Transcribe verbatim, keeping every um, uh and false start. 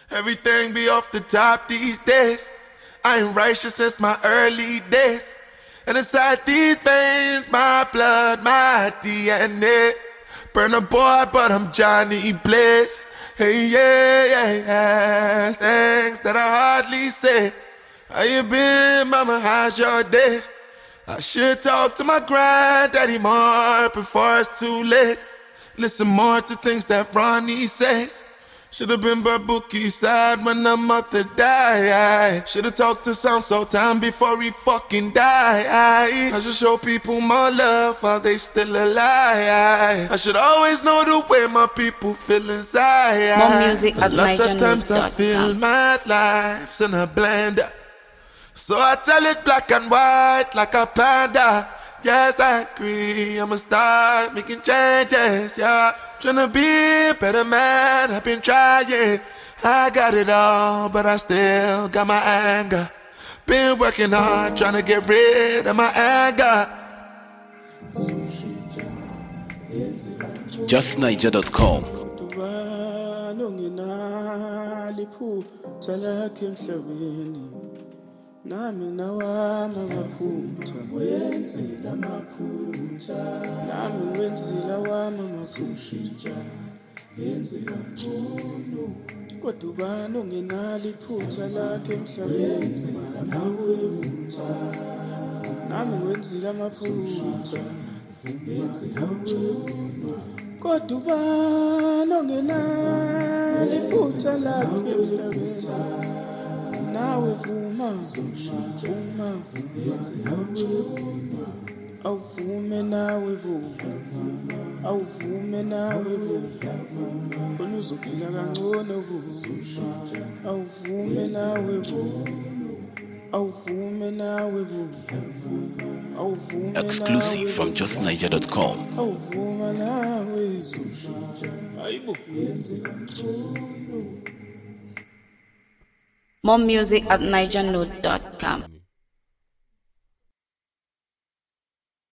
Everything be off the top these days. I ain't righteous since my early days. And inside these veins, my blood, my D N A. Burn a boy, but I'm Johnny Blaze. Hey, yeah, yeah, yeah. Things that I hardly say. How you been, mama? How's your day? I should talk to my granddaddy more before it's too late. Listen more to things that Ronnie says. Should've been by Bookie's side when the mother died. Should've talked to Sound Sultan before he fucking died. I should show people more love while they still alive. I should always know the way my people feel inside. More music at a lot of times I niger news dot com. feel my life's in a blender. So I tell it black and white like a panda. Yes, I agree, I'ma start making changes, yeah. Tryna be a better man, I've been trying. I got it all, but I still got my anger. Been working hard, tryna get rid of my anger. just niger dot com. Nami nawama maphutha wenzela maphutha nami wenzela wama maphutha wenzela ngcono kodwa ubani ongenalo iphutha lakhe emhlabeni nawe vutha nami wenzela maphutha wenzela ngcono kodwa ubani ongenalo iphutha lakhe emhlabeni nawe vuma vuma awuvume nawe buka awuvume nawe buka khona uzophila kangcono buka awuvume nawe buka awuvume nawe buka awuvume Exclusive from just niger dot com. awuvuma nawe ayibo. More music at niger note dot com.